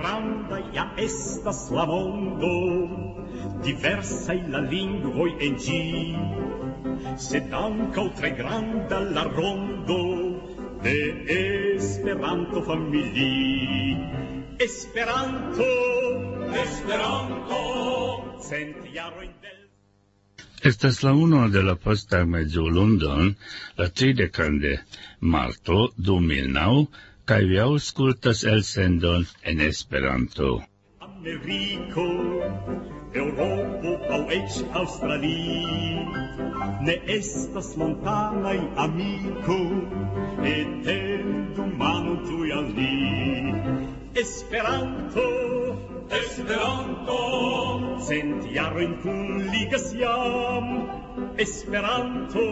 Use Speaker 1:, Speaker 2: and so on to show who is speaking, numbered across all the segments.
Speaker 1: granda ja estas la mondo, diversaj la lingvoj en ĝi, sed ankaŭ tre granda la rondo de Esperanto-familii. Esperanto, cent jarojn del...
Speaker 2: Estas la uno de la posta mezzolundon, la 30 de marto 2009, kaj vi aŭskultas elsendon en Esperanto.
Speaker 1: Ameriko, Eŭropo aŭ eĉ Aŭstralio, ne estas montanaj amiko, etendu manon tuj al ni. Esperanto, cent jarojn kunligas jam. Esperanto,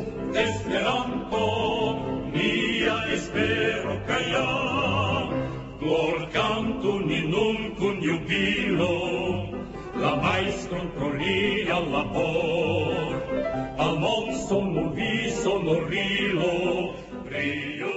Speaker 1: nia espero kaj jam. Glorkantu ni nun kun jubilo, la majstron pro lia labor. Al monsonu vi sonorilo, brio.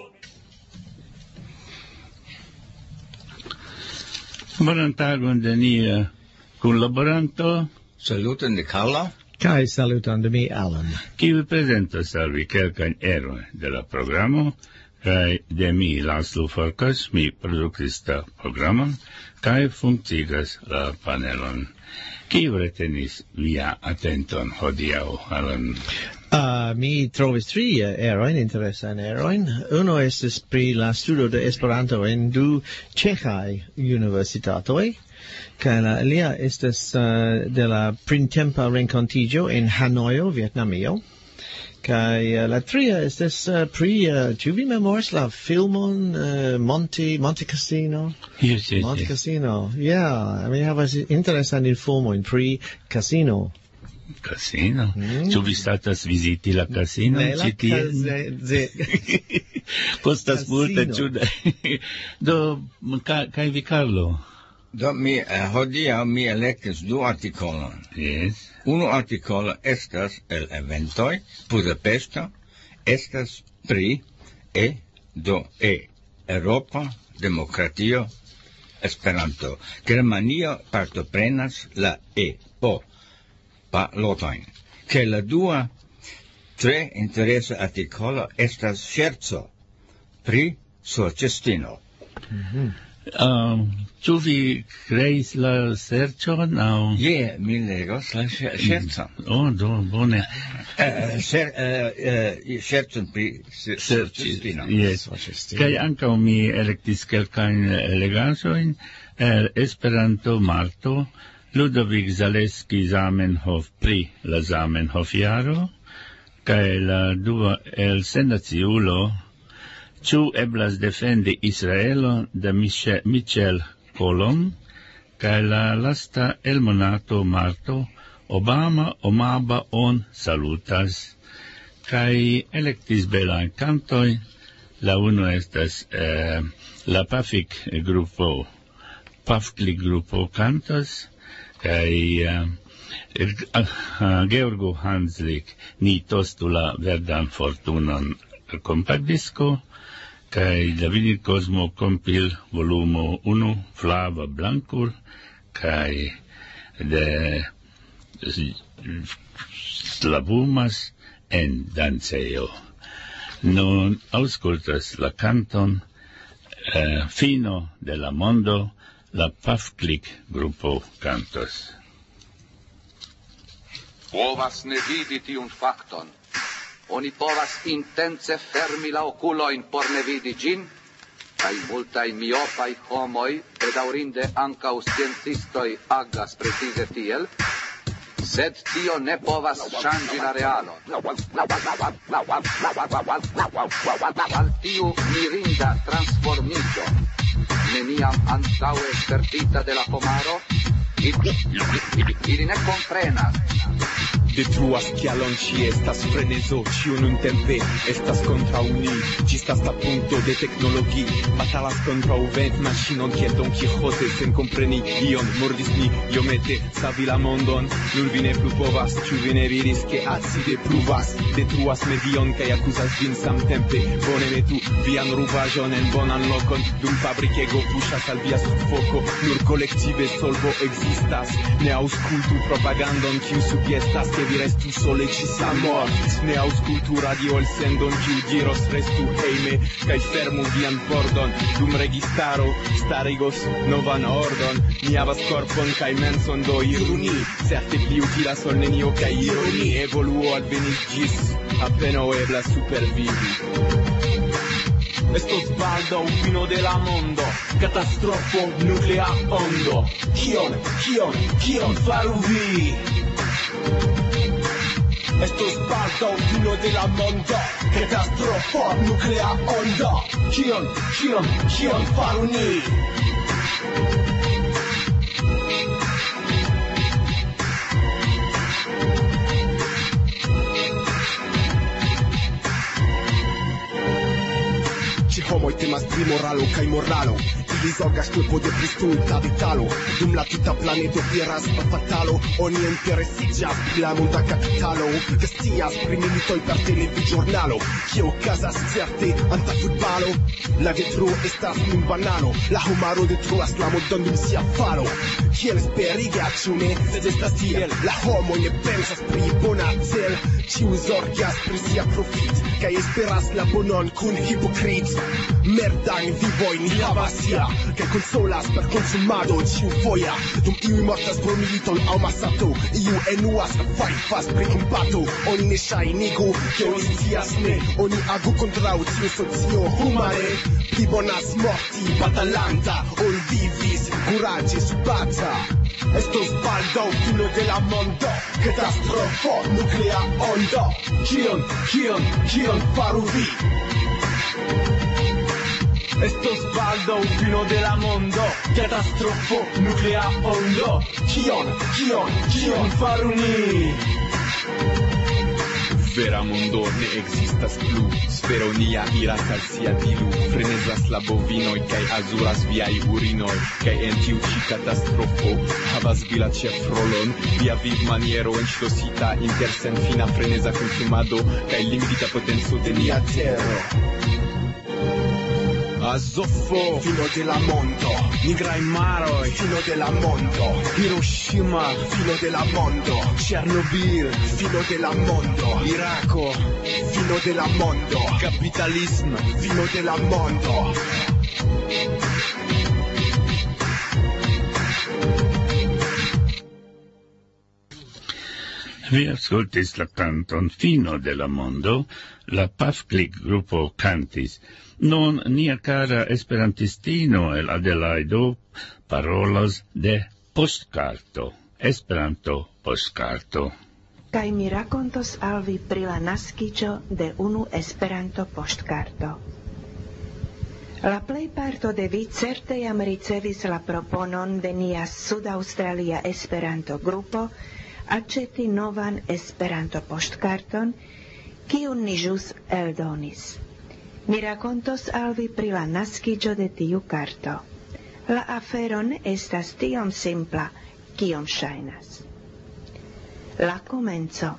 Speaker 2: Bonan tagon de nia kunlaboranto.
Speaker 3: Saluton de Carlo.
Speaker 4: Kai saluton de mi, Alan.
Speaker 2: Kiu prezentas al vi kelkajn erojn de la programo, kaj de mi, Laszlo Farkas, mi produktis la programon, kaj funkcigas la panelon. Kiu retenis via atenton hodiaŭ, Alan?
Speaker 4: Mi trovis tri erojn, interesan erojn. Uno estis pri la studo de Esperanto en du ĉeĥaj universitatoj, kaj la alia estas de la printempa renkontiĝo en Hanojo, Vjetnamio. Kaj la tria estas pri, ĉu vi memoras la filmon Monte Cassino?
Speaker 2: Yes.
Speaker 4: Monte Cassino, yeah. Mi havas interesan informojn pri Casino.
Speaker 2: Casino? Ĉu vi statas viziti la casino ĉi tie? Kostas multe, ĉu ne? Do, kaj vi, Carlo?
Speaker 3: Do hodiaŭ mi elektis du artikolon.
Speaker 2: Yes.
Speaker 3: Unu artikolo estas el eventoj Budapeŝto, estas pri Eŭropa demokratio Esperanto. Germanio partoprenas la lotojn. Kaj la dua tre interesa artikolo estas ŝerco pri sorĉestino.
Speaker 2: Ĉu vi kreis la serĉon aŭ?
Speaker 3: Mi legos la ŝercon.
Speaker 2: Do bone.
Speaker 3: Ŝercon pri sorĉestino.
Speaker 2: Yes. Kaj ankaŭ mi elektis kelkajn legaĵojn el Esperanto Marto, Ludovic Zaleski Zamenhof pri la Zamenhof-jaro, kaj la dua el Senaciulo, ĉu eblas defendi Israelon de Michel Colom, kaj la lasta el monato marto, Obama on salutas, kaj elektis belajn kantojn. La uno estas la Pafklik grupo kantas, kaj Georgo Hanslik ni tostu la verdan fortunon kompaktdisko, kaj la Vinil Cosmo kompil volumo 1 Flava Blancur, kaj de Slavumas en dancejo. Nun aŭskultas la kanton Fino de la mondo, la Pafklik grupo kantos.
Speaker 5: Povas ne vidi tiun fakton. Oni povas intence fermi la okulojn por ne vidi ĝin, kaj multaj miopaj homoj, bedaŭrinde ankaŭ sciencistoj agas precize tiel, sed tio ne povas ŝanĝi la realon. Al tiu mirinda transformiĝo, neniam antaŭe spertita de la homaro, ili ne komprenas,
Speaker 6: detruas kialon ci estas frenezo, ciu nun tempe estas contra uni, ĝis lasta punkto de teknologi, batalas kontraŭ ventmaŝinon, kiel Don Quijote sen kompreni ion, mordis ni iomete savi la mondon, nur vi ne plu povas, ĉu vi ne vidis ke acide pluvas, detruas medion kaj akuzas vin samtempe, bone metu vian rubaĵon en bonan lokon, dum fabrikego puŝas al via sufoko, nur kolektive solvo ekzistas, ne aŭskultu propagandon kiu sugestas ke vi restu sole ĝis la mort, ne aŭskultu radio elsendon kiu diros restu hejme kaj fermu vian pordon, dum registaro starigos novan ordon, ni havas korpon kaj menson do ironi, certe pli utilas ol nenio kaj ironi, evoluo alvenis ĝis apenaŭ eblas supervivi. Estos baldaŭ fino de la mondo, katastrofo nuklea ondo. Kion faru vi? Estos baldaŭ fino de la mondo, katastrofo nuklea ondo. Kion faru ni? Ci homoj temas pri moralo kaj moralo, ili zorgas kulpo de pristulta vitalo, dum la tuta planeto iras fatalo, oni interesiĝas pri la monda kapitalo, ke scias pri militoj per televidĵurnalo, kio okazas certe antaŭ futbalo, la detruo estas nun banalo, la homaro detruas la mondon dum sia falo, kiel speriga ĉu ne, sed estas tiel, la homoj ne pensas pri bona cel, ĉiu zorgas pri sia profit, kaj esperas la bonon kun hipokrit. Merdajn vivojn ni havas ja, kaj konsolas per konsumado ĉiufoja, dum iuj mortas pro militon aŭ masato, iu enuas fajfas pri kompato, oni ne ŝajnigu, ke oni scias ne, oni agu kontraŭ tiu socio humane, pli bonas morti batalanta, ol vivis kuraĝe subata. Estos baldaŭ fino de la mondo, katastrofo nuklea ondo. Kion faru vi? Estos baldaŭ fino de la mondo, katastrofo nuklea ondo. Kion faru ni? Vera mondo ne ekzistas plu, sfero nia iras al sia dilu, frenezas la bovinoj kaj azuras viaj urinoj, kaj en tiu ĉi katastrofo havas vi la ĉefrolon, via vivmaniero enŝlosita inter senfina freneza konsumado kaj limitita potenco de nia tero. Azofo, fino de la mondo, nigraj maroj, fino de la mondo, Hiroshima, fino de la mondo, Chernobyl, fino de la mondo, Irako, fino de la mondo, capitalismo, fino de la mondo.
Speaker 2: Vi ascoltis la canton Fino de la Mondo, la Pafklik gruppo cantis. Non nia cara esperantistino el Adelaido parolas de postkarto, Esperanto postkarto.
Speaker 7: Kaj mi rakontos al vi pri la naskiĝo de unu Esperanto poŝtkarto. La plejparto de vi certe jam ricevis la proponon de nia Sud-Aŭstralia Esperanto-grupo aĉeti novan Esperanto-poŝtkarton, kiun ni ĵus eldonis. Mi rakontos al vi pri la naskiĝo de tiu karto. La afero ne estas tiom simpla, kiom ŝajnas. La komenco.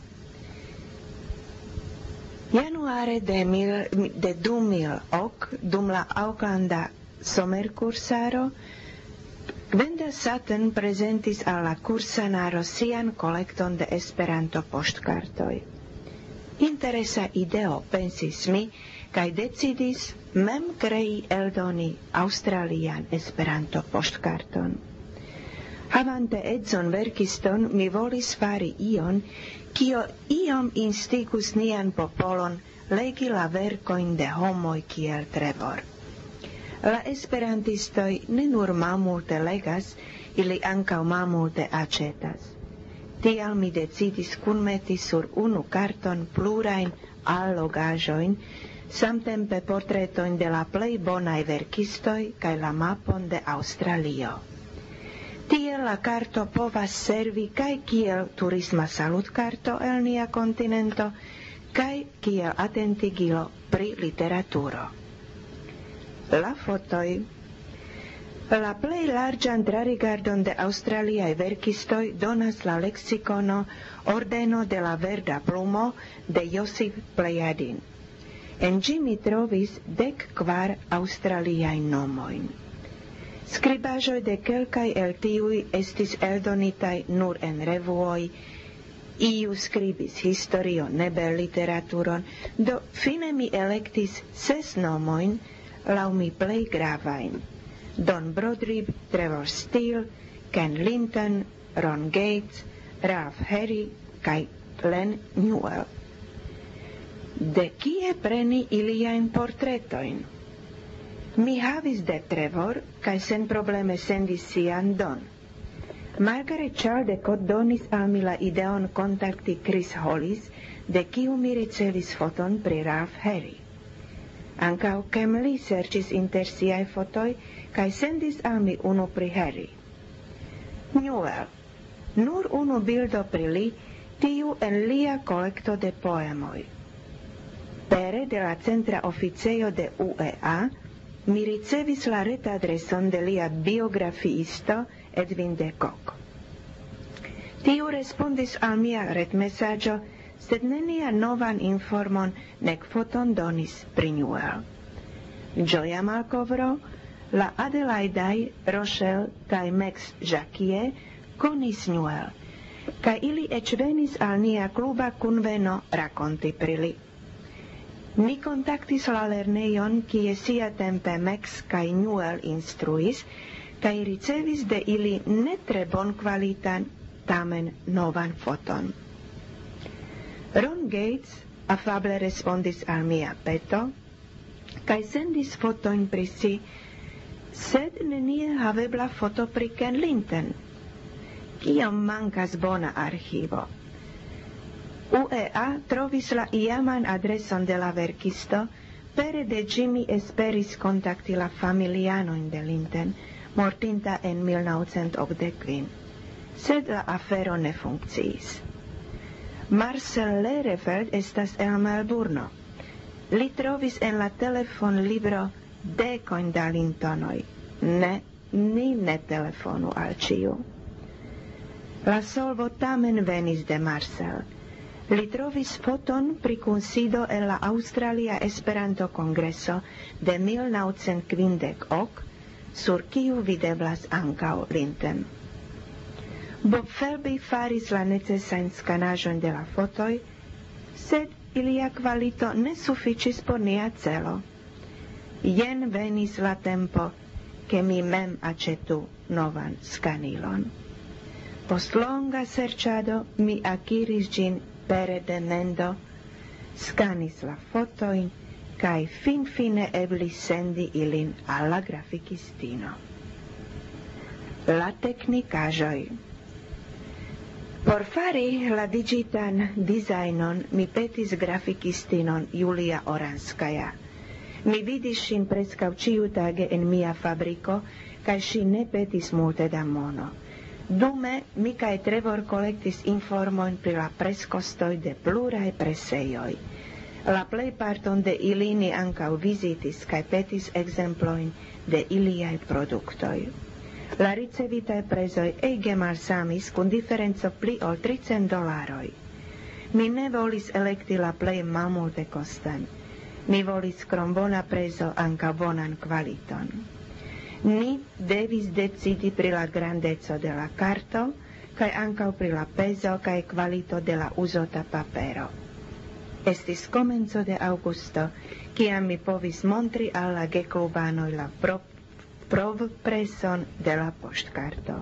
Speaker 7: Januare de 2000, dum la Aucklanda somerkursaro, Gwenda Sutton prezentis al la kursanaro sian kolekton de Esperanto-poŝtkartoj. Interesa ideo, pensis mi, kaj decidis mem krei eldoni Aŭstralian Esperanto-poŝtkarton. Havante edzon verkiston, mi volis fari ion, kio iom instigus nian popolon legi la verkojn de homoj kiel Trevor. La esperantistoj ne nur malmulte legas, ili ankaŭ malmulte aĉetas. Tial mi decidis kunmeti sur unu karton plurajn allogaĵojn, samtempe portretojn de la plej bonaj verkistoj kaj la mapon de Aŭstralio. Tie la karto povas servi kaj kiel turisma salutkarto el nia kontinento kaj kiel atentigilo pri literaturo. La fotoj. La plej larĝan trarigardon de aŭstraliaj verkistoj donas la leksikono Ordeno de la Verda Plumo de Josip Plejadin. En ĝi mi trovis 14 aŭstraliajn nomojn. Skribaĵoj de kelkaj el tiuj estis eldonitaj nur en revuoj, iu skribis historion, ne literaturon, do fine mi elektis 6 nomojn, laŭ mi plej gravajn. Don Brodribb, Trevor Steele, Ken Linton, Ron Gates, Ralph Harry kaj Len Newell. De kie preni iliajn portretojn? Mi havis de Trevor, kaj senprobleme sendis sian Don. Margaret Chaldecott donis al mi la ideon kontakti Chris Hollis, de kiu mi ricevis foton pri Ralph Harry. Ankaŭ Kem Lee serĉis inter siaj fotoj kaj sendis al mi unu pri Harry. Newell. Nur unu bildo pri li, tiu en lia kolekto de poemoj. Pere de la centra oficejo de UEA, mi ricevis la retadreson de lia biografiisto Edwin de Kock. Tiu respondis al mia retmesaĝo, sed nenian novan informon nek foton donis pri Newell. Joya Malkovro, la Adelaidaj, Rochelle kaj Max Jacquier konis Newell, kaj ili eĉ venis al nia kluba kunveno rakonti pri li. Mi kontaktis la lernejon, kie siatempe Max kaj Newell instruis, kaj ricevis de ili ne tre bonkvalitan, tamen novan foton. Ron Gates afable respondis al mia peto, kaj sendis fotojn pri si, sed neniel havebla foto pri Ken Linton. Kiom mankas bona archivo. UEA trovis la iaman adreson de la verkisto, pere de Jimmy esperis kontakti la familianojn de Linton, mortinta en 1985. Sed la afero ne funkciis. Marcel Lerefeld estas el Melburno. Li trovis en la telefonlibro dekojn da Lintonoj. Ne, ni ne telefonu al ĉiu. La solvo tamen venis de Marcel. Li trovis foton pri kunsido en la Aŭstralia Esperanto-kongreso de 1958, sur kiu videblas ankaŭ Linton. Bob Felby faris la necesajn skanaĵojn de la fotoj, sed ilia kvalito ne sufiĉis por nia celo. Jen venis la tempo, ke mi mem aĉetu novan skanilon. Post longa serĉado mi akiris ĝin pere de mendo, skanis la fotojn kaj finfine eblis sendi ilin al la grafikistino. La teknikaĵoj. Por fari la digitan dizajnon mi petis grafikistinon Julia Oranskaja. Mi vidis ŝin preskaŭ ĉiutage en mia fabriko, kaj ŝi ne petis multe da mono. Dume mi kaj Trevor kolektis informojn pri la preskostoj de pluraj presejoj. La plejparton de ili ni ankaŭ vizitis kaj petis ekzemplojn de iliaj produktoj. La ricevitaj prezoj ege malsamis kun diferenco pli ol $300. Mi ne volis elekti la plej malmulte kostan. Mi volis krom bona prezo ankaŭ bonan kvaliton. Ni devis decidi pri la grandeco de la karto kaj ankaŭ pri la pezo kaj kvalito de la uzota papero. Estis komenco de aŭgusto, kiam mi povis montri al la geklubanoj la provpreson de la poŝtkarto.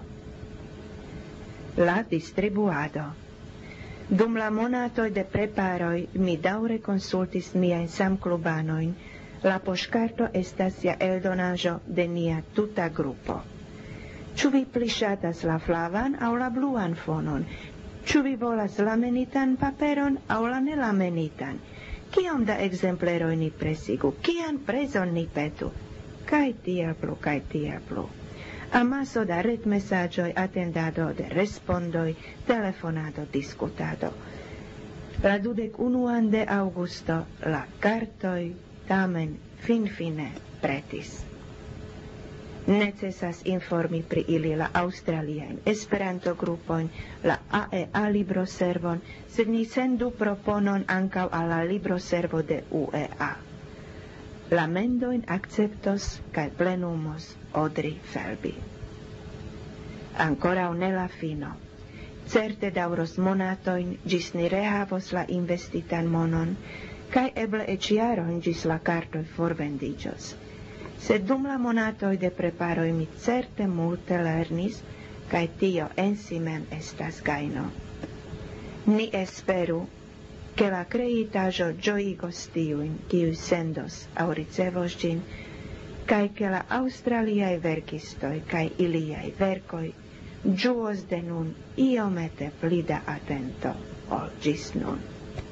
Speaker 7: La distribuado. Dum la monatoj de preparoj mi daŭre konsultis miajn samklubanojn. La poŝtkarto estas ja eldonaĵo de nia tuta grupo. Ĉu vi pli ŝatas la flavan aŭ la bluan fonon? Ĉu vi volas lamenitan paperon aŭ la nelamenitan? Kiom da ekzempleroj ni presigu? Kian prezon ni petu? Kaj tiel plu, kaj tiel plu. amaso da retmesaĝoj, atendado de respondoj, telefonado, diskutado. La 21 de aŭgusto la kartoj tamen finfine pretis. Necesas informi pri ili la aŭstraliajn Esperanto-grupojn, la AEA libroservon, sed ni sendu proponon ankaŭ al la libroservo de UEA. La mendojn akceptos kaj plenumos Audrey Felby. Ankoraŭ ne la fino. Certe daŭros monatojn ĝis ni rehavos la investitan monon, kaj eble eĉ jarojn ĝis la kartoj forvendiĝos. Sed dum la monatoj de preparoj mi certe multe lernis, kaj tio en si mem estas gajno. Ni esperu, ke la kreitaĵo ĝojigos tiujn, kiuj sendos aŭ ricevos ĝin, kaj ke la aŭstraliaj verkistoj kaj iliaj verkoj ĝuos de nun iomete pli da atento ol ĝis nun.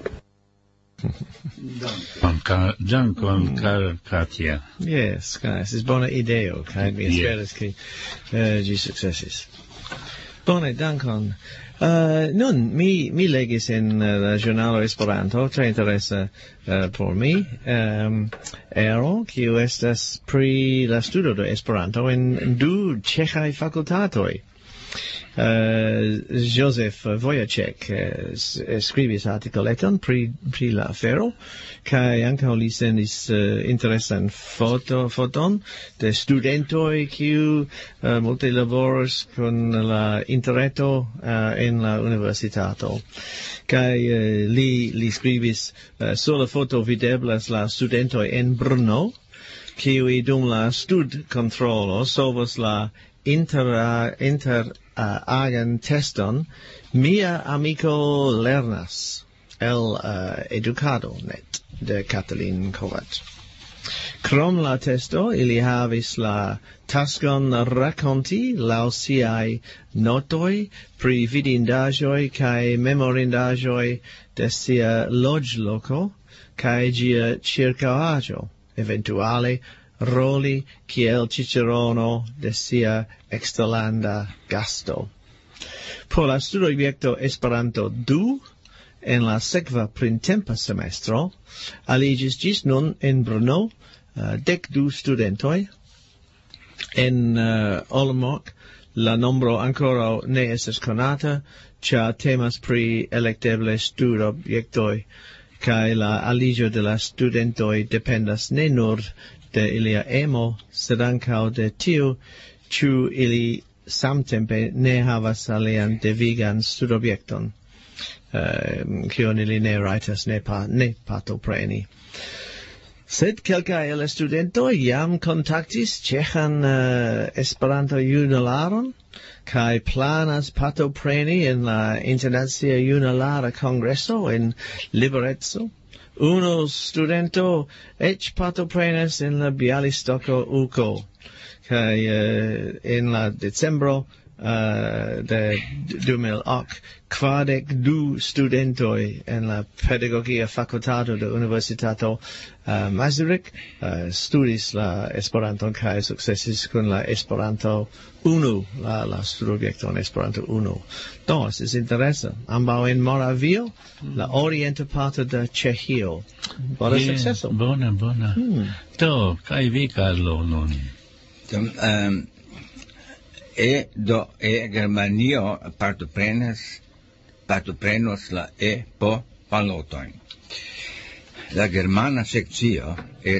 Speaker 2: Dankon, cara Katia.
Speaker 4: Yes, es ist bona ideo, kaj mi esperas ke ĝi sukcesis. Bone, dankon. Nun, mi legis en la ĵurnalo Esperanto, tre interesa por mi, ero, kiu estas pri la studo de Esperanto en du ĉeĥaj fakultatoj. Joseph Wojciech skribis artikoleton pri la afero, kaj ankaŭ li sendis interesan foton de studentoj kiu multe laboras kun la interreto en la universitato. Kaj li skribis sur la foto videblas la studentoj en Brno, kiuj dum la studkontrolo solvos la inter agan teston, mia amico lernas el educado net de Katalin Kovac. Krom la testo, ili havis la taskon rakonti laŭ siaj notoj pri vidindaĵoj kaj memorindaĵoj de sia loĝloko kaj ĝia ĉirkaŭaĵo, eventuale roli kiel Cicerono de sia eksterlanda gasto. Por la studojekto Esperanto 2 en la sekva printempa semestro aliĝis ĝis nun en Brno 12 studentoj. En Olomouc la nombro ankoraŭ ne estas konata, ĉar temas pri elekteblaj studobjektoj, kaj la aliĝo de la studentoj dependas ne nur de ilia emo, sed ankaŭ de tiu, ĉu ili samtempe ne havas alian devigan studobjekton, kiun ili ne rajtas ne partopreni. Sed kelkaj el la studentoj jam kontaktis ĉeĥan Esperanto-junularon kaj planas partopreni en la Internacia Junulara Kongreso en Libereco. Unu studento eĉ partoprenas en la Bialystoko UKO, kaj en la decembro de 2008 42 studentoj en la pedagogia fakultato de Universitato Masaryk studis la Esperanton kaj sukcesis kun la Esperanto 1, la studobjekton Esperanto 1. Do, estis interesa. Ambaŭ en Moravio, la orienta parto de Ĉeĥio. Bona sukceso.
Speaker 2: Bona. Do, kaj vi, Carlo, nun?
Speaker 3: Germanio partoprenos la po balotojn. La germana sekcio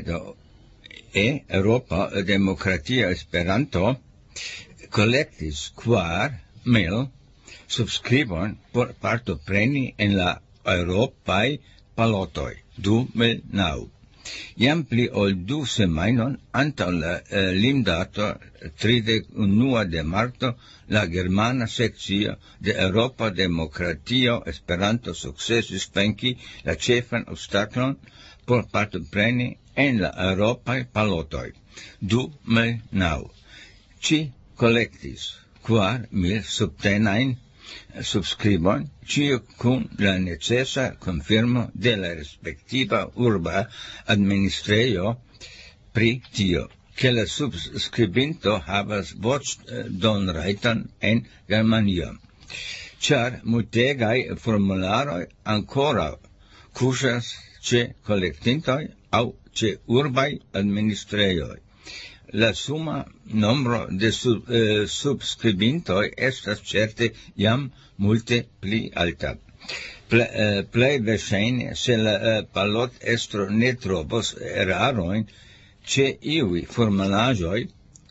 Speaker 3: Europa Demokratia Esperanto kolektis 4,000 subskribojn por partopreni en la eŭropaj balotoj 2009. Jam pli ol 2 semajnon antaŭ la limdato 31 de marto la germana sekcio de Europa Demokratio Esperanto sukcesis venki la ĉefan obstaklon por partopreni en la eŭropaj balotoj 2009. Ĝi kolektis 4,000 subtenajn subskribon, ĉio kun la necesa konfirmo de la respektiva urba administrejo pri tio. che la subscribinto havas voĉdonrajton en Germanio, ĉar multegaj formularoj ankoraŭ kuŝas ĉe kolektintoj aŭ ĉe urbaj administrejoj. La suma nombro de subscribintoj estas certe jam multe pli alta. Plej verŝajne, se la balotestro ne trovos erarojn ĉe iuj formulaĵoj,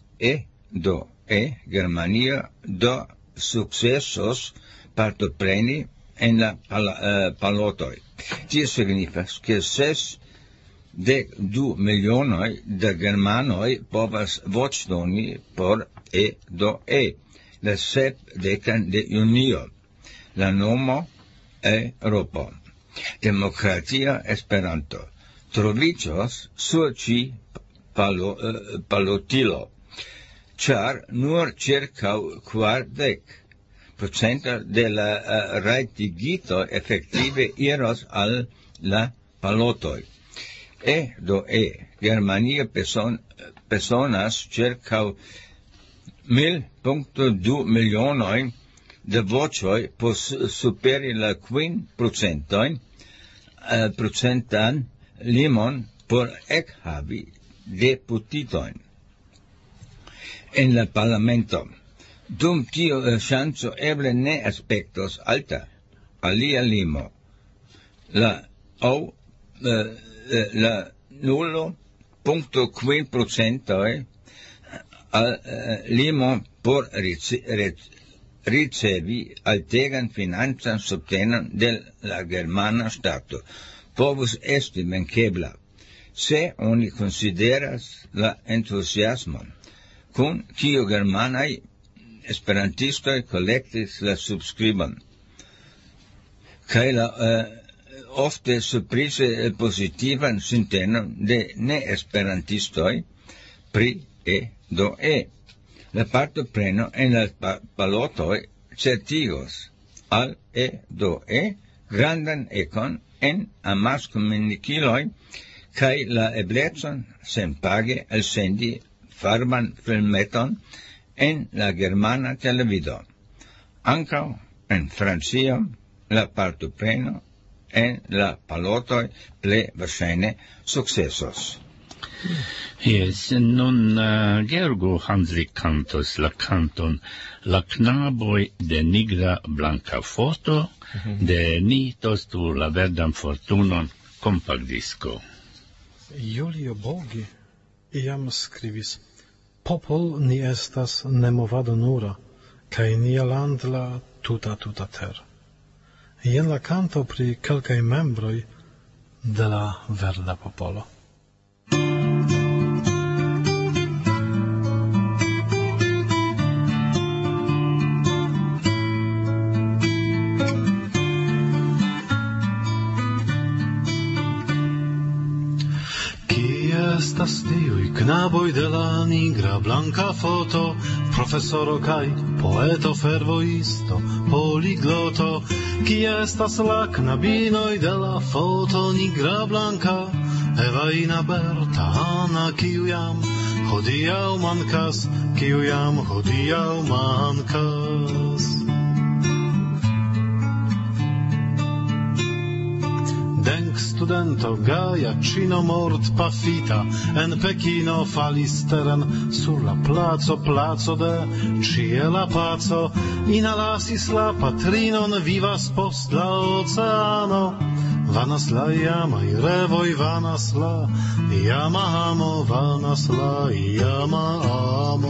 Speaker 3: Germanio do sukcesos partopreni en la balotoj. Tio signifas, ke 62 milionoj da germanoj povas voĉdoni por la 7 de junio. La nomo Europo. Demokratia Esperanto troviĝos sur ĉi balotilo, ĉar nur ĉirkaŭ 40% de la rajtigitoj efektive iros al la balotoj. Germanio personas ĉirkaŭ 1,2 milionoj de voĉoj por superi la 5% limon por ekhavi deputitojn en la parlamento. Dum tio ŝanco eble ne aspektos alta, alia limo, la 0,5% limo por ricevi altegan financan subtenon de la germana stato povus esti mankebla, se oni consideras la entusiasmon kun kiu germanaj esperantistoj kolektis la subskribon, kaj la ofte surprize pozitivan sintenon de ne-esperantistoj pri La partopreno en la balotoj certigos al grandan ekon en amaskomunikiloj kaj la eblecon senpage elsendi farban filmeton en la germana televido. Ankaŭ en Francio la partopreno en la balotoj plej verŝajne sukcesos.
Speaker 2: Yes, nun Georgo Hanzik cantos la canton La knaboj de nigra blanka foto de Ni tostu la verdan fortunon kompakdisko.
Speaker 8: Julio Bogi iam skribis: Popol ni estas nemovado nura, kaj nia land la tuta ter. Jen la canto pri kelkaj membroj de la verda popolo. Estas tiuj knaboj de la nigra blanka foto, profesoro kaj poeto fervoisto, poligloto, kie estas la knabinoj de la foto nigra blanka, Evaina, Berta, Anna, kiu jam hodiaŭ mankas, Denk studento gaja ĉino mortpafita en Pekino falis teren sur la placo de ĉiela paco, inhalasis la patrinon, vivas post la oceano. Vanas la iamaj revoj, vanas la iama amo, vanas la iama amo.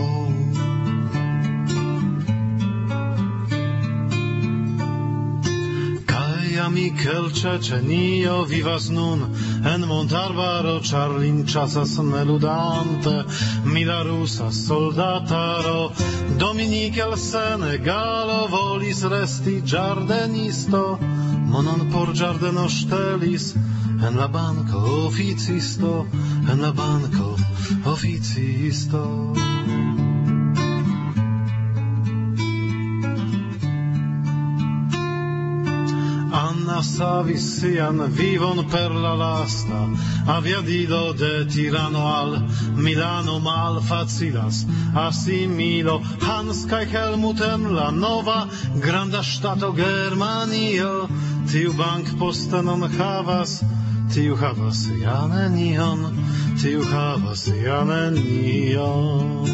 Speaker 8: Mikel Ĉeĉenio vivas nun en montarbaro, ĉar lin ĉasas neludante mila rusa soldataro. Dominik el Senegalo volis resti ĝardenisto, monon por ĝardeno ŝtelis en la banko oficisto. Anna savis sian vivon per la lasta, aviadido de tirano al Milano malfacilas, assimilo Hans kaj Helmut en la nova granda ŝtato Germanio, tiu bankpostenon havas, tiu havas ja nenion, tiu havas ja nenion.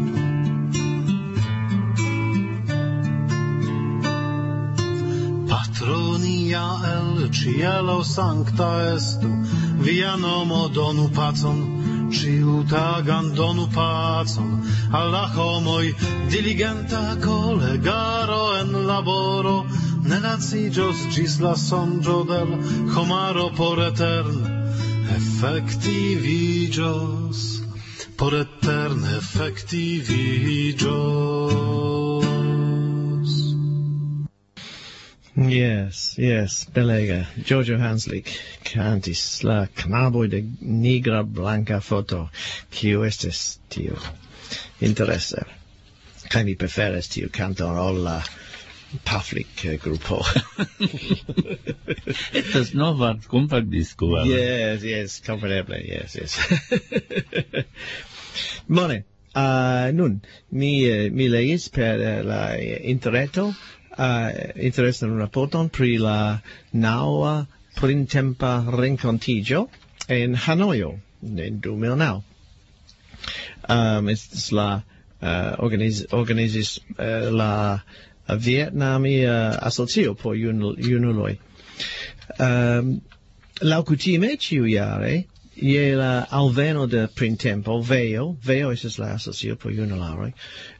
Speaker 8: Patronia el cielo sancta estu, via nomo donu pacon, ciu tagan donu pacon, alla homoi diligenta collegaro en laboro, ne lacigios gis la sonĝo del homaro por eterne effectivigios, por eterne effectivigios.
Speaker 4: Yes, belega. Giorgio Hanslick cantis la knaboj de nigra blanca foto, kiu estis tiu interesa. Kaj mi preferas tiu kanton ol la Pavlik grupo.
Speaker 2: Estas nova kompaktdisko.
Speaker 4: Yes, kompreneble, yes. Bone, nun, mi legis per la interreto interesan raporton pri la naŭa printempa renkontiĝo en Hanojo en 2009. Estis la organizis la Vietnamia asocio por junuloj. Laŭkutime ĉiujare je la alveno de printempo, VEO estas la asocio por junuloj,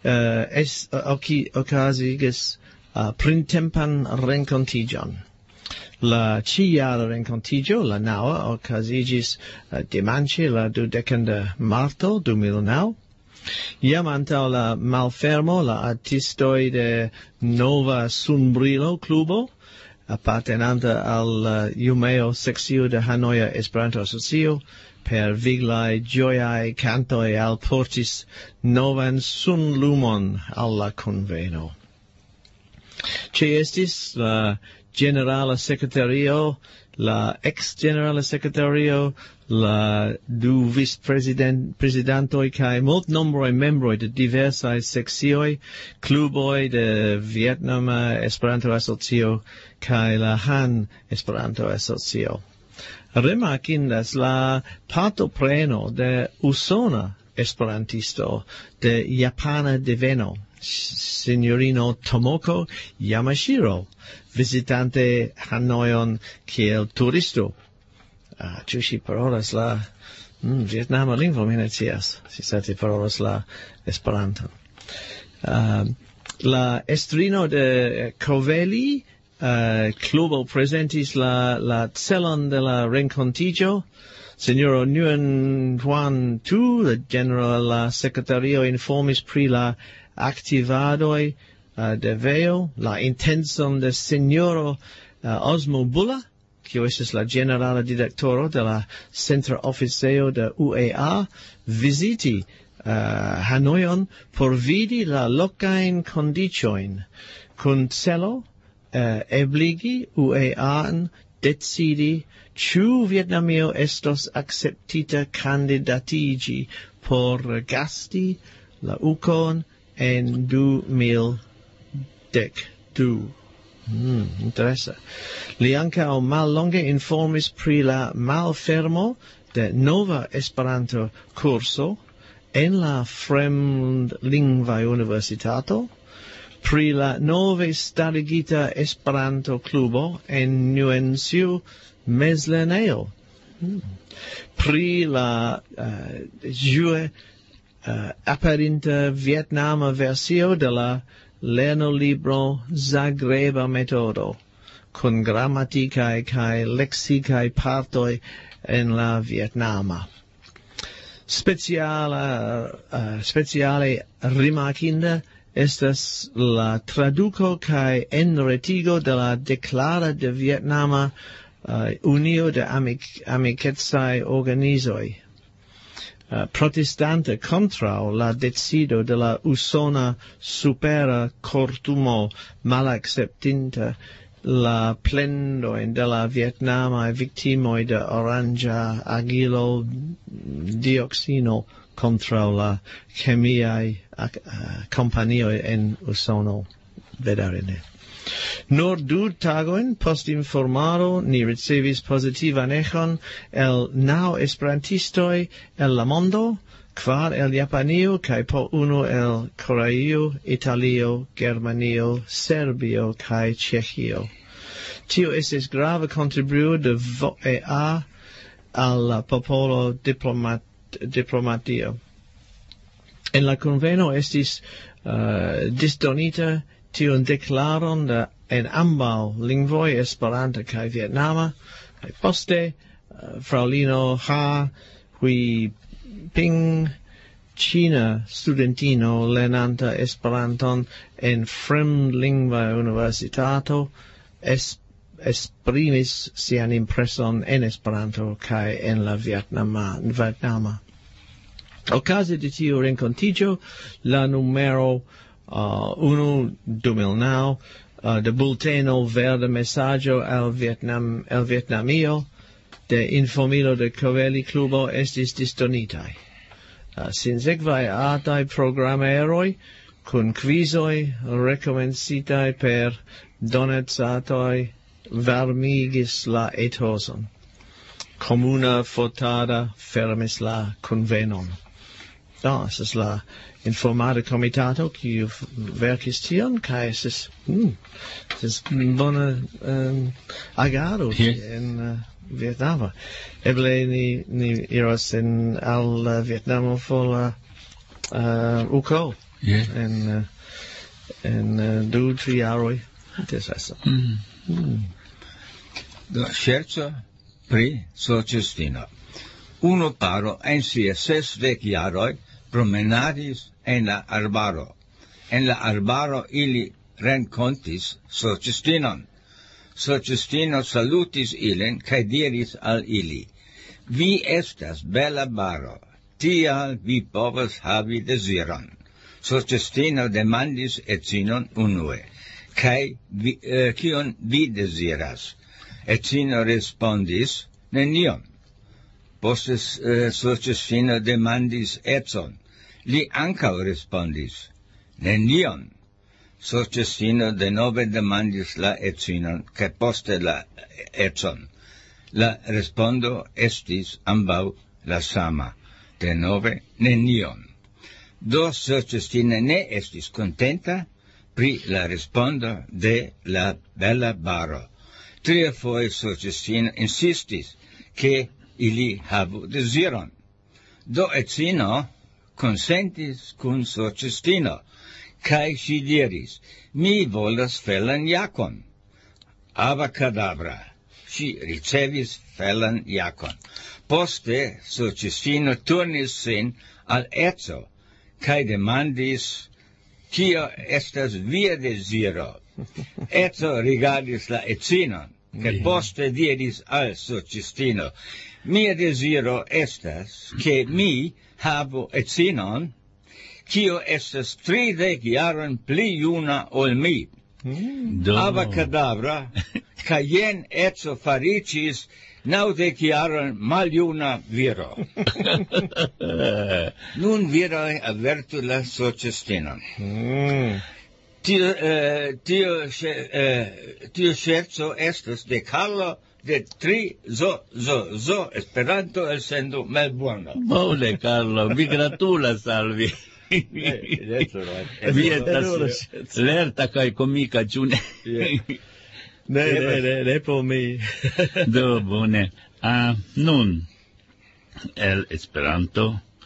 Speaker 4: okazigas printempan renkontiĝon. La ĉiujara renkontiĝo, la naŭa, okazigis dimanĉe la 20 de marto 2009. Jam antaŭ la malfermo la artistoj de Nova Sunbrilo klubo, apartenanta al Jumeo sekcio de Hanoja Esperanto Asocio, per viglaj ĝojaj kantoj alportis novan sunlumon al la konveno. Ĉeestis la generala sekretario, la ex-generala sekretario, la du viceprezidantoj kaj multnombraj membroj de diversaj sekcioj, kluboj de Vietnama Esperanto Asocio kaj la Han Esperanto Asocio. Rimarkindas la partopreno de usona esperantisto de japana deveno, Signorino Tomoko Yamashiro, visitante Hanojon kiel turisto. Ĉu ŝi parolas la vietnama lingvo, mi ne scias. Si certe parolas la Esperanton. La estrino de Coveli klubo prezentis la celon de la renkontiĝo. Signoro Nguyen Huan Tu, la generala sekretario, informis pri la aktivadoj de VEO, la intenson de Signoro Osmo Bulla, kiu estas la generala direktoro de la centra oficejo de UEA, viziti Hanojon por vidi la lokajn kondiĉojn, kun celo ebligi UEA-n decidi ĉu Vietnamio estos akceptita kandidatiĝi por gasti la UKon en 2012. Interesa. Li ankaŭ mallonge informis pri la malfermo de nova Esperanto kurso en la fremdlingva universitato, pri la nove starigita Esperanto klubo en Nguyen Siu mezlernejo, pri la ĵue aperinta vietnama versio de la lernolibro Zagreba metodo, kun gramatikaj kaj leksikaj partoj en la vietnama. Speciale rimarkinda estas la traduko kaj enretigo de la deklaro de Vietnama Unio de Amikecaj Organizoj, protestante kontraŭ la decido de la usona supera kortumo malakceptinta la plendojn de la vietnamaj viktimoj de orangea agilo dioksino kontraŭ la kemiaj kompanioj en Usono. Vedere ne. Nur 2 tagojn post informado ni ricevis pozitivan eĥon el 9 esperantistoj el la mondo, 4 el Japanio kaj po 1 el Koreio, Italio, Germanio, Serbio kaj Ĉeĥio. Tio estis grava kontribuo de VEA al la popolo diplomatio. En la conveno estis disdonita tion deklaron en ambaŭ lingvoj, Esperanta kaj vietnama, kaj poste fraŭlino Ha Hui Ping, China studentino lernanta Esperanton en fremdlingva universitato, esprimis sian impreson en Esperanto kaj en la vietnama. Okaze de tiu renkontiĝo, la numero 1/2009 de bulteno Verda Mesaĝo el Vietnamio de informilo de Covelli Klubo estis disdonitaj. Sinsekvaj artaj programeroj kun kvizoj rekomencitaj per donacatoj varmigis la etoson. Komuna fotada fermis la konvenon. Estas la informada komitato kiu verkis tion, kaj estas bona agado en Vietnamo. Eble ni iros al Vietnamo for la UCO en 2-3 jaroj.
Speaker 3: Scherzo pri sorĉistino. Unu paro en sia 60 jaroj promenadis en la arbaro. En la arbaro ili renkontis sorĉistinon. Sorĉistino salutis ilin kaj diris al ili: Vi estas bela baro, tial vi povas havi deziron. Sorĉistino demandis edzinon unue: Kaj kion vi deziras? Edzino respondis: Nenion. Poste sorĉistino demandis edzon. Li ankaŭ respondis: Nenion. Sorĉistino denove demandis la edzinon kaj poste la edzon. La respondo estis ambaŭ la sama. Denove nenion. Do sorĉistino ne estis kontenta pri la respondo de la bela baro. Triafoje sorĉistino insistis ke ili havu deziron. Do edzino konsentis kun sorĉistino, kaj ŝi diris: Mi volas felan jakon. Avakadabra. Ŝi ricevis felan jakon. Poste sorĉistino turnis sin al edzo kaj demandis: Kio estas via deziro? Edzo rigardis la edzinon, kaj poste diris al sorĉistino: Mia deziro estas ke mi havu edzinon kiu estas 30 jarojn pli juna ol mi. Avakadabra, kaj jen edzo fariĝis 90 jarojn maljuna viro. Nun viroj avertu la sorĉistinon. Tio ŝerco estas de Carlo de 3 zo Esperanto elsendo Melbourne.
Speaker 2: Bone, Carlo, mi gratulas al vi. Vi estas lerta kaj komika, ĉu ne?
Speaker 4: Ne por mi.
Speaker 2: Do bone. Nun, el Esperanto,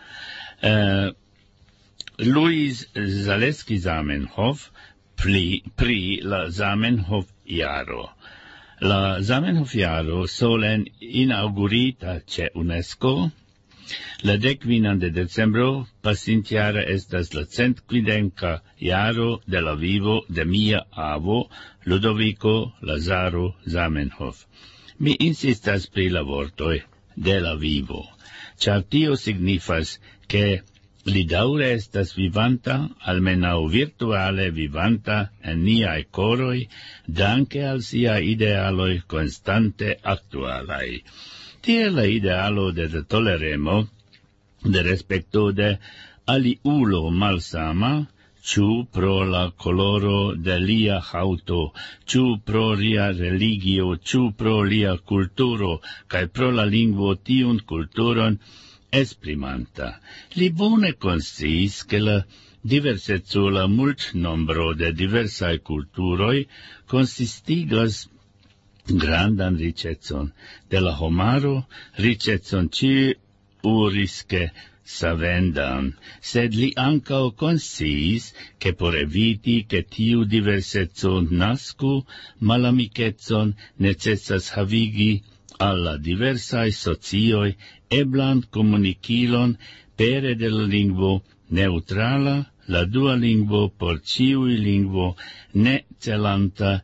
Speaker 2: Louis Zaleski Zamenhof pri la Zamenhof-jaro. La Zamenhof-jaro solen inaugurita ĉe UNESCO, la 15 de decembro pasintjara estas la 150 jaro de la vivo de mia avo Ludovico Lazaro Zamenhof. Mi insistas pri la vortoj de la vivo, ĉar tio signifas ke Li daure estas vivanta, almenau virtuale vivanta en niai coroi, danke al sia idealoi constante actualai. Tie la idealo de toleremo, de respecto de aliulo malsama, ciu pro la coloro de lia hauto, ciu pro lia religio, ciu pro lia culturo, cae pro la lingvo tiun culturon, esprimanta. Li bone consciis che la diversetzo la mult nombro de diversae culturoi consistigas grandan ricetson de la homaro, ricetson ciurisque savendan, sed li ancao consciis che por eviti che tiu diversetzo nascu malamicetson necessas havigi alla diversae socioi eblan comunicilon pere de la lingvo neutrala, la dua lingvo por ciui lingvo ne celanta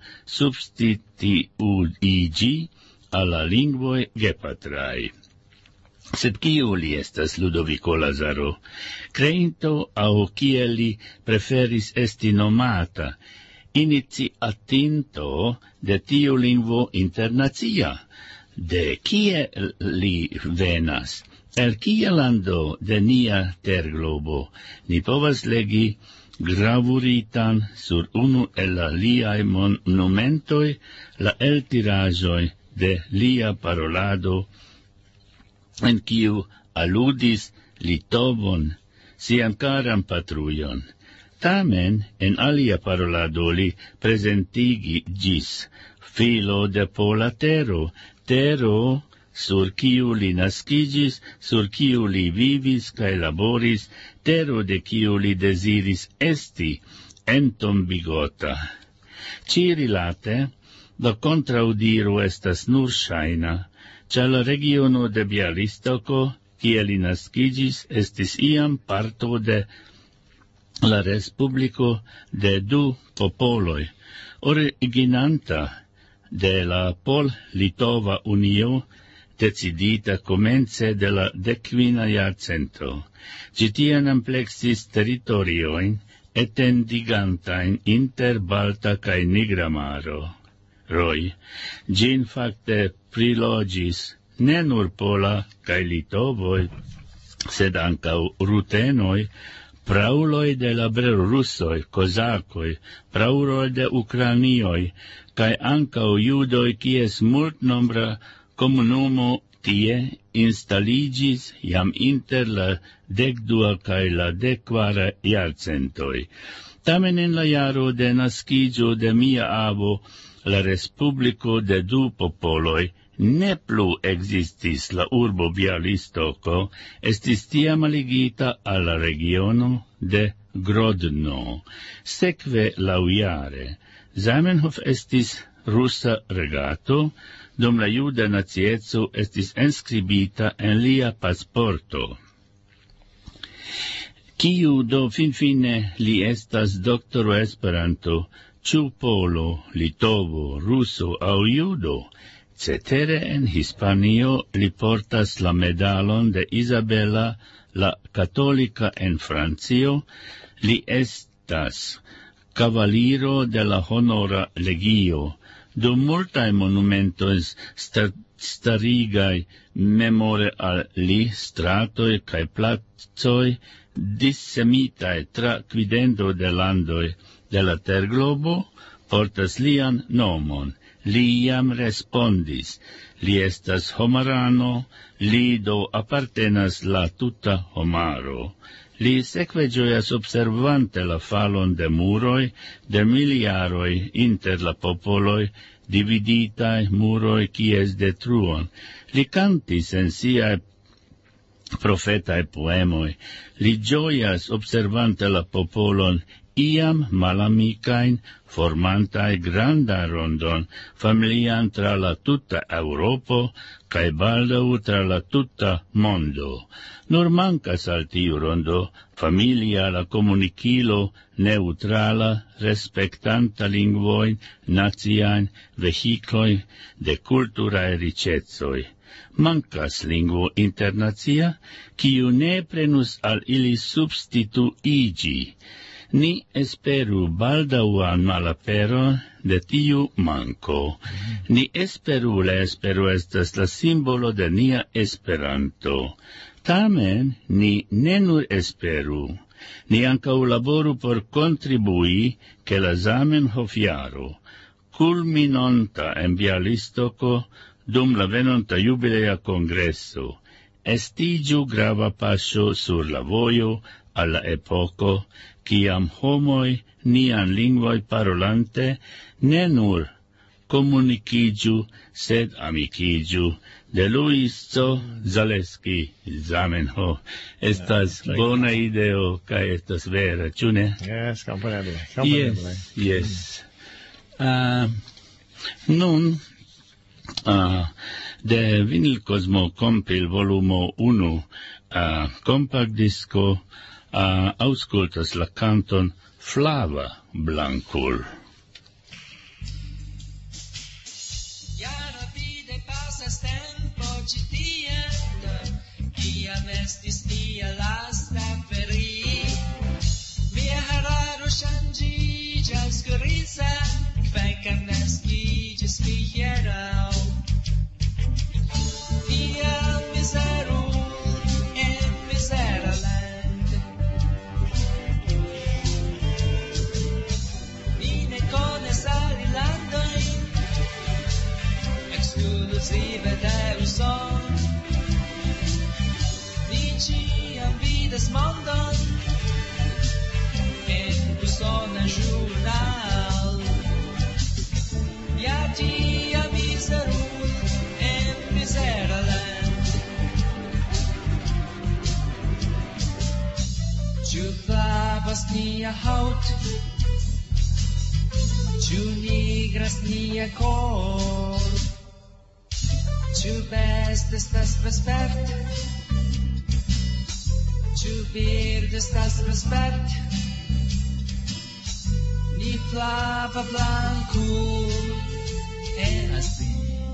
Speaker 2: substituigi alla lingvoi gepatrai. Sed kiu li estas Ludovico Lazaro? Creinto au kiel li preferis esti nomata, iniciatinto de tiu lingvo internazia? De kie li venas? El kie lando de nia terglobo? Ni povas legi gravuritan sur unu el la liae monumentoi la eltirajoi de lia parolado, en kiu aludis Litovon, sian caran patrujon. Tamen, en alia parolado li presentigis filo de pola tero, tero sur kiu li nascigis, sur kiu li vivis cae laboris, tero de kiu li desiris esti entombigota. Cirilate, la contraudiro estas nur ŝajna, ĉar la regiono de Bialystoko, kie li nascigis, estis iam parto de la Respubliko de du popoloj, originanta de la Pol-Litova Unio, decidita comence de la 15ª jarcento. Ci tiam amplexis territorioin etendigantain inter Balta cae Nigra maro. Roi, gin facte prilogis ne nur Pola cae Litovoi, sed ancau rutenoi, prauloi de la Belorussoi, kozakoi, prauloi de Ukrainioi, cae ancau judoi kies multnombra comunumo tie installigis iam inter la 12 cae la 14 jarcentoi. Tamen en la jaro de nascigio de mia avo, la Respubliko de du popoloi, ne plu existis la urbo Bialystoko, estis tiam ligita al la regiono de Grodno. Sekve laŭjare, Zamenhof estis rusa regato, dum la juda nacieco estis enskribita en lia pasporto. Kiu do finfine li estas doktoro Esperanto, ĉu polo, litovo, ruso aŭ judo? Cetere en Hispanio li portas la medalon de Isabela la Katolika en Francio, li estas cavaliro de la Honora Legio, dum multae monumentos starigai memore al li stratoi cae placoi dissemitai tra quidendo de landoi de la terglobo portas lian nomon. Li iam respondis, li estas homarano, li do appartenas la tuta homaro. Li sekve ĝojas observante la falon de muroj, de miliaroj inter la popoloj, dividitaj muroj kies detruon. Li cantis en siaj profetae poemoj, li ĝojas observante la popolon iam malamicain, formantae granda rondon, familian tra la tuta Europo, cae baldau tra la tuta mondo. Nur mancas al tiu rondo, familia la comunicilo neutrala, respectanta lingvoin, naziain, vehicloin de culturae ricezoi. mancas lingvo internacia, kiu ne prenus al ili substituigi. Ni esperu baldaŭan malaperon de tiu manko. Ni esperu, la espero estas la simbolo de nia Esperanto. Tamen ni ne nur esperu. Ni ankaŭ laboru por kontribui ke la Zamenhof-jaro, culminonta en Bialystoko dum la venonta jubilea kongreso, estiĝu grava paŝo sur la vojo al la epoko, kiam homoj nian lingvoj parolante ne nur komunikiĝu, sed amikiĝu. De Luiso Zaleski Zamenhof. Estas bona ideo, kaj estas vera, ĉu ne?
Speaker 4: Yes, compreneble.
Speaker 2: Yes. Nun, de Vinyl Cosmo Compil volumo 1, compact disco, aŭskultas la kanton Flava Blankul.
Speaker 9: Kiam estis nia lasta feri, mia hararo ŝanĝiĝas griza, kvankam naskiĝis mi hieraŭ. Tiam mizeru en mizera land. Mi ne konas alilandojn, ekskluzive de Usono. Ciam vidas mondon en usona ĵurnal. Ja tiam mizeru en mizera land. Ĉu flavas nia haŭt? Ĉu nigras nia kor? Ĉu best estas vespert? Ĉu bird estas vespert? Ni flava blankul enas vi.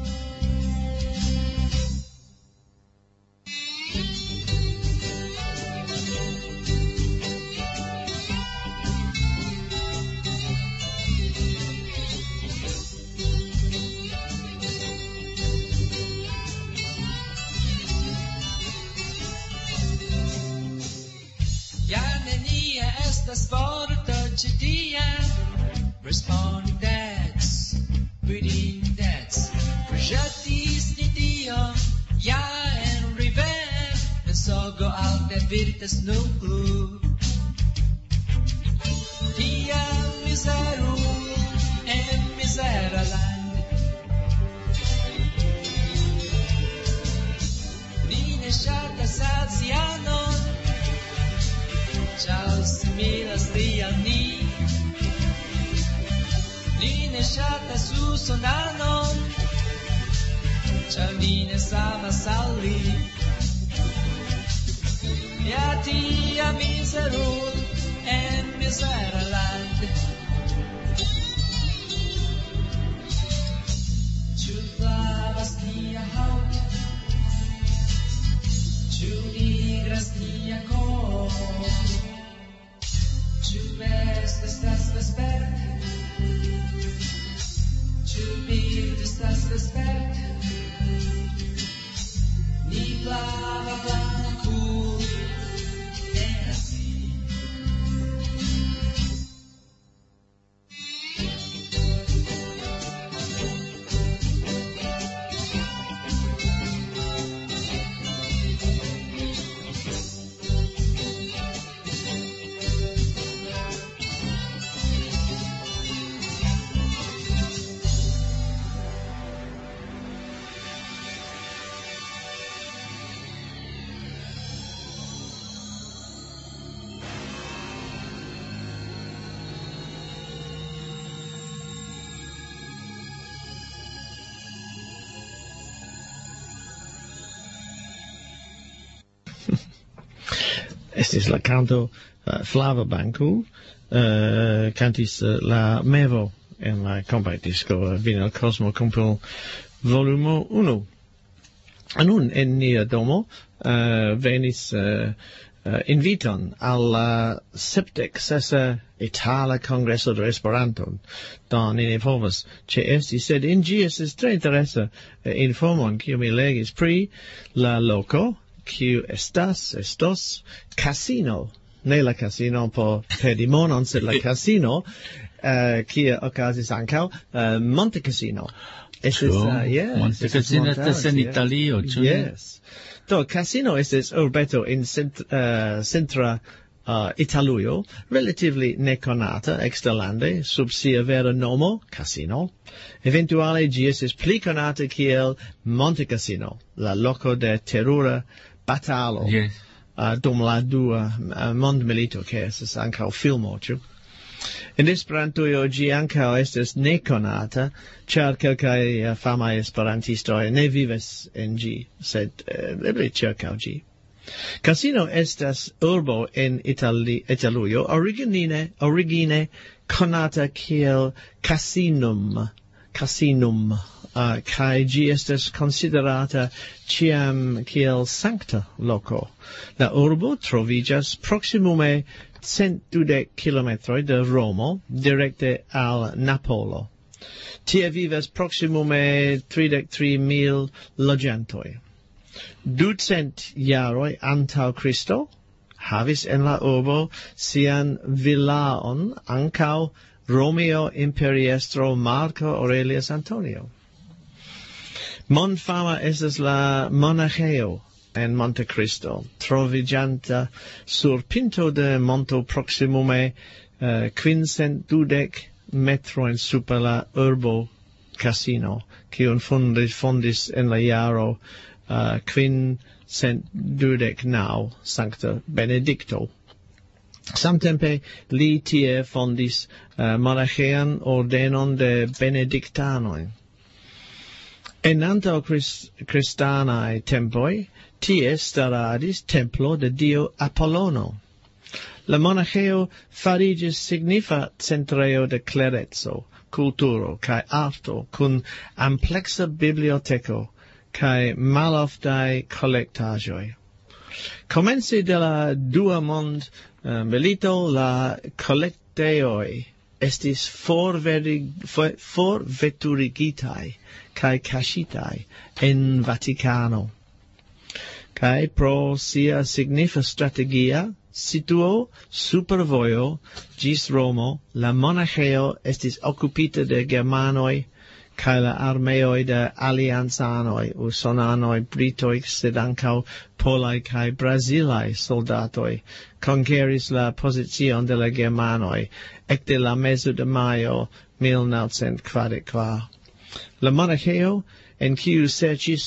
Speaker 9: Estas vorto ĉi tie, respondec, vidindec, ĵetis ni dio, ja en river, mensogo alte virtas nun plu. Tiam mizeru en mizera land. Ni ne ŝatas azianon, ĉar similas li al ni. Ni ne ŝatas usonanon, ĉar ni ne samas al li. Ja tiam mizeru en mizera land. Ĉu flavas nia haŭt? Ĉu nigras nia kor? Ĉu best estas vespert? Ĉu bird estas vespert? Ni flava blankul enas vi.
Speaker 4: Estis la canto Flava Blankul, cantis la Mevo en la compact disco Vinyl Cosmo Compil volumo 1. Nun en nia domo venis inviton al 76 Itala Congresso de Esperanto. Do ni ne povas ĉeesti, sed in ĝi estis tre interesa informon kiu mi legis pri la loko kiu estos casino. Ne la casino por pedi monon, sed la casino kie okazis ankaŭ Monte Casino.
Speaker 2: Monte Casino estas en Italio, ĉu ne?
Speaker 4: Yes. Do casino estis urbeto in centra Italujo, relatively neconata eksterlande, sub sia vera nomo, casino. Eventuale ĝi estis pli konata kiel Monte Casino, la loko de terura batalo.
Speaker 2: Yes.
Speaker 4: Dum la dua mondmilito, che estis ankaŭ filmo, ĉu? En Esperantujo ĝi ankaŭ estas nekonata, ĉar kelkaj famaj esperantistoj ne vivas en ĝi, sed eble ĉirkaŭ ĝi. Casino estas urbo en Italujo, origine konata kiel Casinum, kai ĝi estas konsiderata ĉiam kiel sankta loko. La urbo troviĝas proksimume 120 kilometroj de Romo, direkte al Napolo. Tie vivas proksimume 33,000 loĝantoj. 200 jaroj antaŭ Kristo havis en la urbo sian vilaon ankaŭ Romeo imperiestro Marco Aurelius Antonio. Mondfama estas la monaĥejo en Monte Cristo, troviĝanta sur pinto de monto proksimume 520 metrojn super la urbo Casino, kiun fondis en la jaro 529 Sankta Benedikto. Samtempe li tie fondis monaĥean ordenon de benediktanoj. En antaŭ kristanaj tempoj tie staradis templo de dio Apollono. La monaĥejo fariĝis signifa centrejo de klereco, kulturo kaj arto, kun ampleksa biblioteko kaj maloftaj kolektaĵoj. Komence de la dua mondmilito la kolektejoj estis forveturigitaj kaj kaŝitaj en Vatikano. Kaj pro sia signifa strategia situo super vojo ĝis Romo, la monaĥejo estis okupita de germanoj kaj la armeoj de aliancanoj, usonanoj, britoj, sed ankaŭ polaj kaj brazilaj soldatoj konkeris la pozicion de la germanoj ekde la mezo de majo 1944. La monaĥejo, en kiu serĉis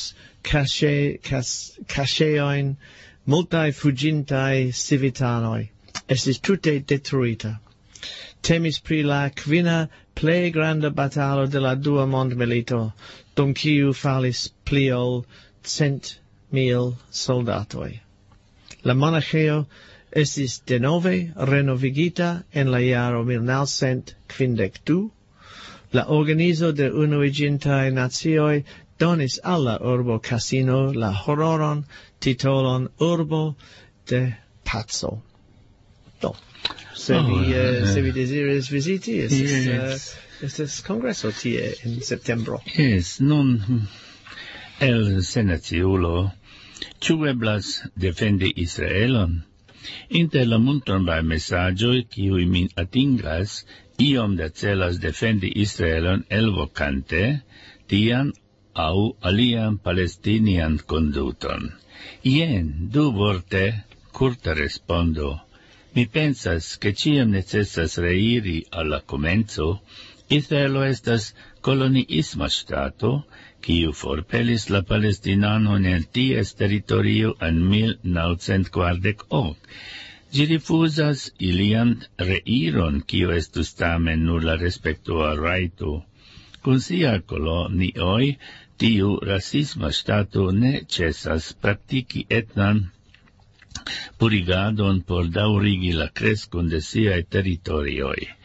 Speaker 4: kaŝejojn multaj fuĝintaj civitanoj, estis tute detruita. Temis pri la kvina plej granda batalo de la dua mondmilito, dum kiu falis pli ol 100,000 soldatoj. La monaĥejo estis denove renovigita en la jaro 1952. La organizo de Unuiĝintaj Nacioj donis al la urbo Casino la hororon titolon Urbo de Paco. Do. Se vi deziras viziti, estas kongreso tie en septembro.
Speaker 2: Yes, nun el senaciulo, ĉu eblas defendi Israelon? Inter la multnombraj mesaĝoj, kiuj min atingas, iom da celas defendi Israelon elvokante tian aŭ alian palestinian konduton. Jen du vorte kurta respondo. Mi pensas che ciam necessas reiri alla komenco. Israelo estas koloniisma ŝtato, kiu forpelis la palestinanon el ties teritorio en 1948. Ĝi rifuzas ilian reiron, kiu estus tamen nur la respekto al rajto. Kun sia kolonioj, tiu rasisma ŝtato ne ĉesas praktiki etnan purigadon por daŭrigi la kreskon de siaj teritorioj.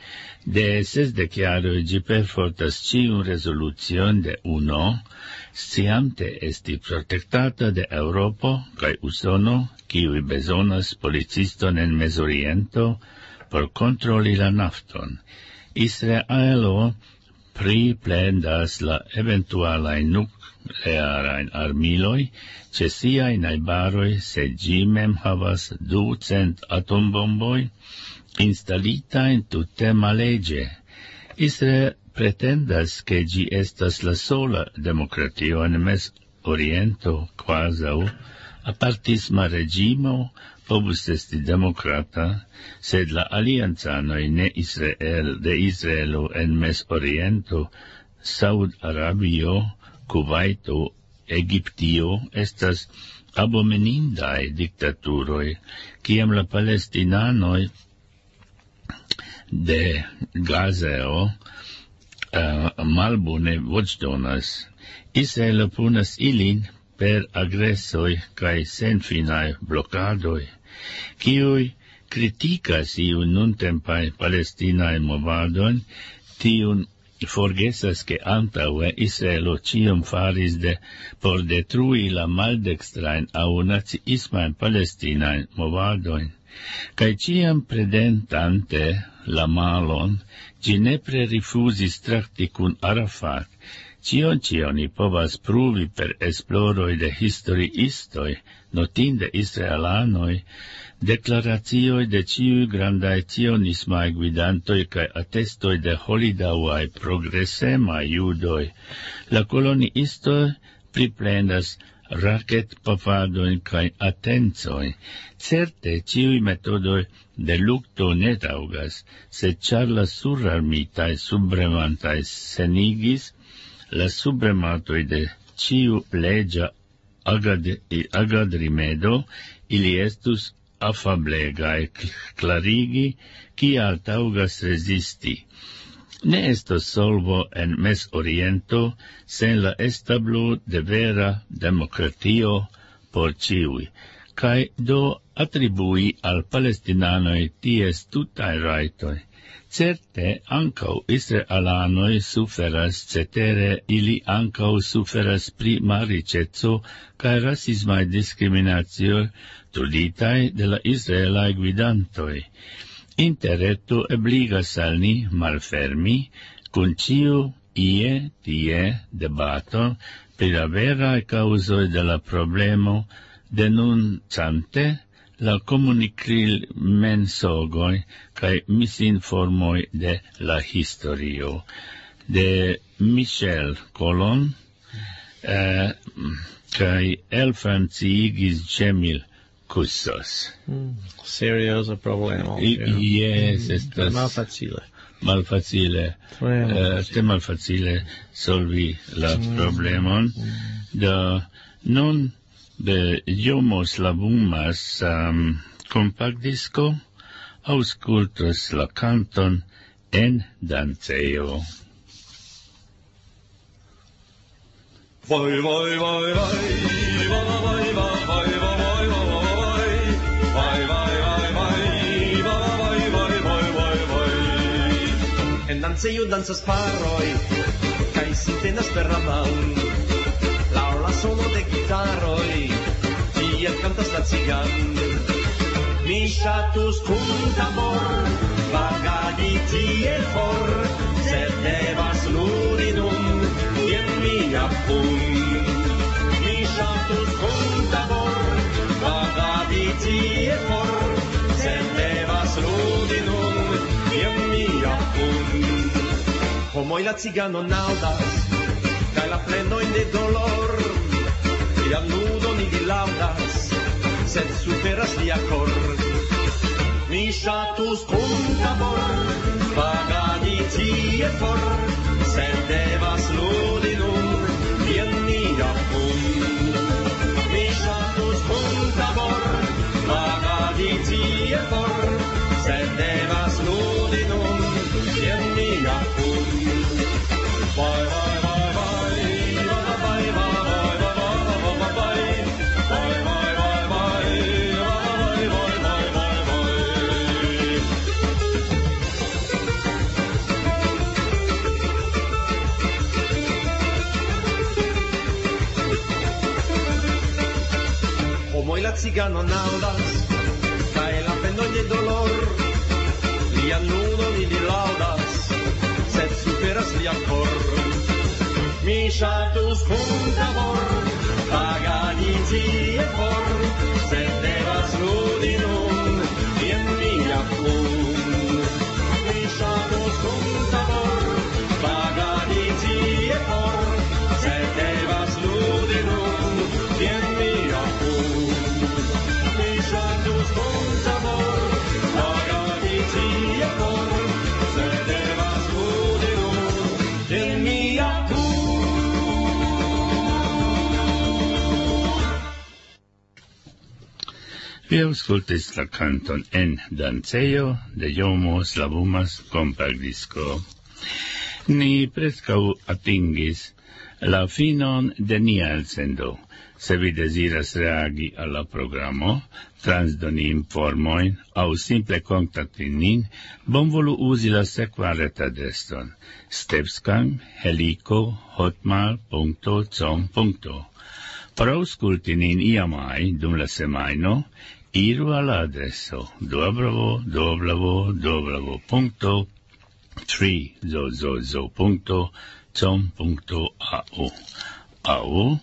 Speaker 2: De sesdek jaroj ĝi perfortas ĉiun rezolucion de UNO, sciante esti protektata de Eŭropo kaj Usono, kiuj bezonas policiston en Mezoriento por kontroli la nafton. Israelo priplendas la eventualajn nuklearajn armiloj ĉe siaj najbaroj, se ĝi mem havas 200 atombomboj instalitajn tute maleĝe. Israel pretendas ke ĝi estas la sola demokratio en Mezoriento, kvazaŭ apartisma reĝimo povus esti demokrata, sed la aliancanoj de Israelo en Mezoriento, Saud-Arabio, Kuvajto, Egiptio, estas abominindaj diktaturoj, kiam la palestinanoj de Gazeo malbone voĉdonas. Israelo punas ilin per agresoj kaj senfinaj blokadoj, kiuj kritikas iun nuntempaj palestinaj movadon, tiun forgesas ke antaŭe Israelo ĉiam faris por detrui la maldekstrajn aŭ naciismajn palestinajn movadojn, kaj ĉiam predentante la malon, ĝi nepre rifuzis trakti kun Arafat. Cion ni povas pruvi per esploroj de historiistoj, notinde israelanoj, deklaracioj de ĉiuj grandaj cionismaj gvidantoj kaj atestoj de holidaŭaj progresemaj judoj. La koloniistoj priplendas raketpafadojn kaj atencojn. Certe ĉiuj metodoj de lukto ne taŭgas, sed ĉar la surarmitaj subremantaj senigis, la subrematoj de ĉiu leĝa agadrimedo, ili estus afablegaj klarigi, kial taŭgas rezisti. Ne estos solvo en Mezoriento sen la establo de vera demokratio por ĉiuj, kaj do atribui al palestinanoj ties tutaj rajtoj. Certe ankaŭ israelanoj suferas, cetere ili ankaŭ suferas pri malriĉeco kaj rasismaj diskriminacioj truditaj de la israelaj gvidantoj. Interreto ebligas al ni malfermi kun ĉiu ie tie debato pri la veraj kaŭzoj de la problemo, denuncante la komunikil mensogoj kaj misinformoj de la historio. De Michel Colon kaj elfranciigis Ĝemil Cussos.
Speaker 4: Serioza problemo.
Speaker 2: Yes, estas malfacile solvi la problemon. Nun de Jomo Slavumas kompaktdisko aŭskultos la kanton En dancejo.
Speaker 1: Vai, vai, vai, vai, vai, vai, vai, vai, vai. En dancejo dancas paroj, kaj sintenas per la mano, laŭ la sono de gitaroj, tiel kantas la cigan. Mi ŝatus kun tambor vagadi tiel for, sed devas ludi nun jen mia pun. Mi ŝatus kun tambor vagadi tiel for, sed devas ludi nun jen mia pun. Homoj la ciganon aŭdas, kaj la plenojn de dolor, lian ludon ili laŭdas, sed superas lia kor. Mi ŝatus kun tambor vagadi tie for, sed devas ludi nun jen mia pun. Mi ŝatus kun tambor vagadi tie for, sed devas ludi nun jen mia pun. Vai, vai, vai, vai, vai, vai,
Speaker 10: la cigano naudas, cae la pendogne dolor, lia nudo mi dilaudas, sed superas lia cor. Mi ŝatus kun amor, pagadi tie for, sed devas ludi nun, jen mia kun. Mi ŝatus kun amor, pagadi tie for, sed devas ludi nun, jen mia kun. Mi ŝatus kun amor, pagadi tie for, sed devas ludi nun, jen mia kun.
Speaker 2: Vi aŭskultis la kanton En dancejo de Jomo Slavumas kompaktdisko. Ni preskaŭ atingis la finon de nia elsendo. Se vi deziras reagi al la programo, transdoni informojn aŭ simple kontakti nin, bonvolu uzi la sekvan retadreson stepscan@hotmail.com. Por aŭskulti nin iamaj dum la semajno, iru al la adreso www.3zozozo.com.au aŭ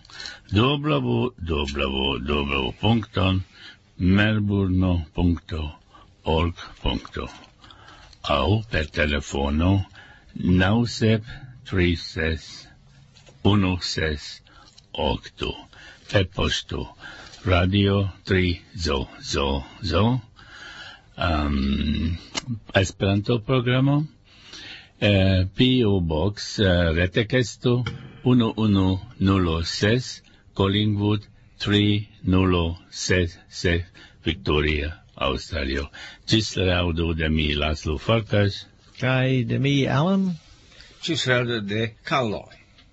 Speaker 2: www.melburno.org aŭ per telefono 9736 per poŝto Radio 3ZOZO Esperanto programo P.O. Box Retekesto 1106 Collingwood 3066 Victoria, Australia. Ĝis la aŭdo de mi, Laszlo Farkas.
Speaker 4: Kaj de mi, Alan.
Speaker 3: Ĝis la aŭdo de Carlo.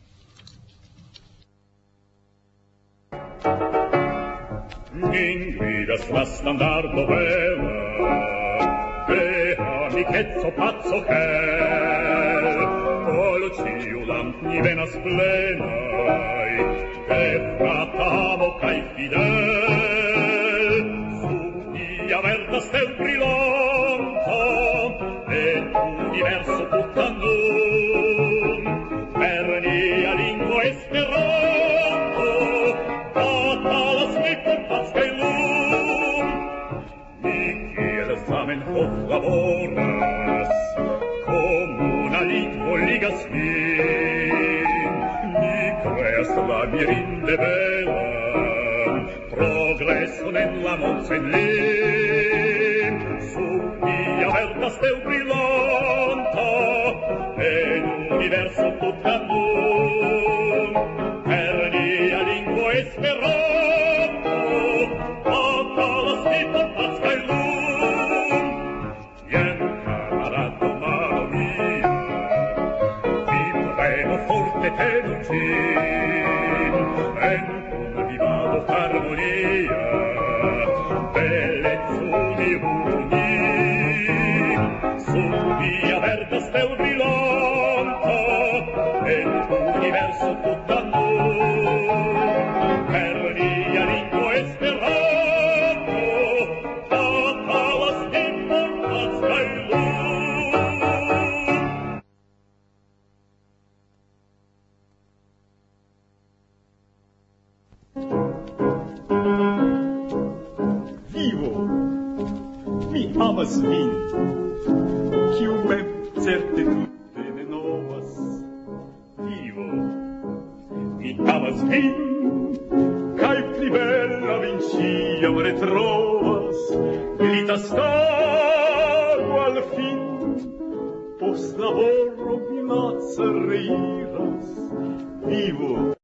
Speaker 1: Nin gvidas la standardo vera, de amicezzo pazzo chel, ol ciu lamp ni venas plenai, de fratamo cae fidel, su via verda stel brillanta, et universo tutt'annum, per nia lingua esperanto, batalas mi paz cae lum, ni kiel Zamenhof laboras, comuna lingvo ligas min, ni creas la mirinde belan, progresson en la monsen lim, sub via verda stel brillanta, en universo tutt'annum, per nia lingvo esperanto, batalas mi paz cae lum, jen camarado mano mia, vi premo forte tenu cin, en kun vivado harmonia, bellezuni uni, sub via verda stel brillanta, en universo tutt'annum, per nia lingua esperanto, batalas in paz cae lum. Vivo, mi amas vin, kiu mem certe tutte ne novas. Vivo, mi amas vin, cae pli bella vin ciam retrovas, glita stago al fin, post laboro mi reiras. Vivo,